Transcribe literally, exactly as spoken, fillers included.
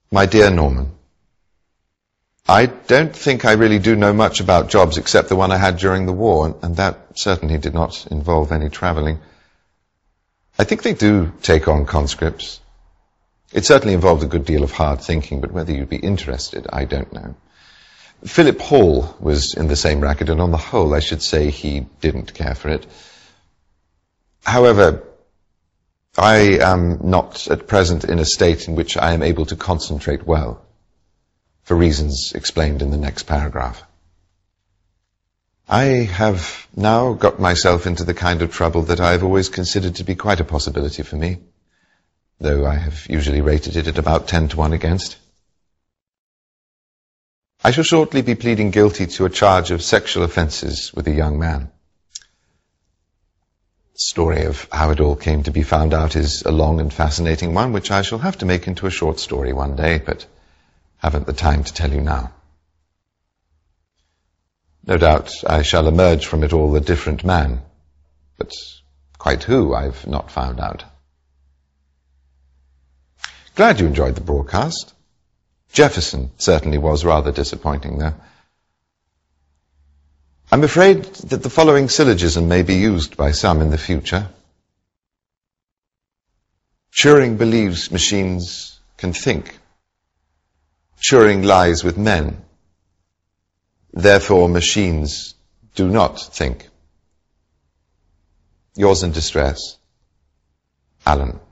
My dear Norman, I don't think I really do know much about jobs except the one I had during the war, and that certainly did not involve any travelling. I think they do take on conscripts. It certainly involved a good deal of hard thinking, but whether you'd be interested, I don't know. Philip Hall was in the same racket, and on the whole, I should say he didn't care for it. However, I am not at present in a state in which I am able to concentrate well, for reasons explained in the next paragraph. I have now got myself into the kind of trouble that I have always considered to be quite a possibility for me, though I have usually rated it at about ten to one against. I shall shortly be pleading guilty to a charge of sexual offences with a young man. The story of how it all came to be found out is a long and fascinating one, which I shall have to make into a short story one day, but haven't the time to tell you now. No doubt I shall emerge from it all a different man, but quite who I've not found out. Glad you enjoyed the broadcast. Jefferson certainly was rather disappointing, though. I'm afraid that the following syllogism may be used by some in the future. Turing believes machines can think. Turing lies with men. Therefore, machines do not think. Yours in distress, Alan.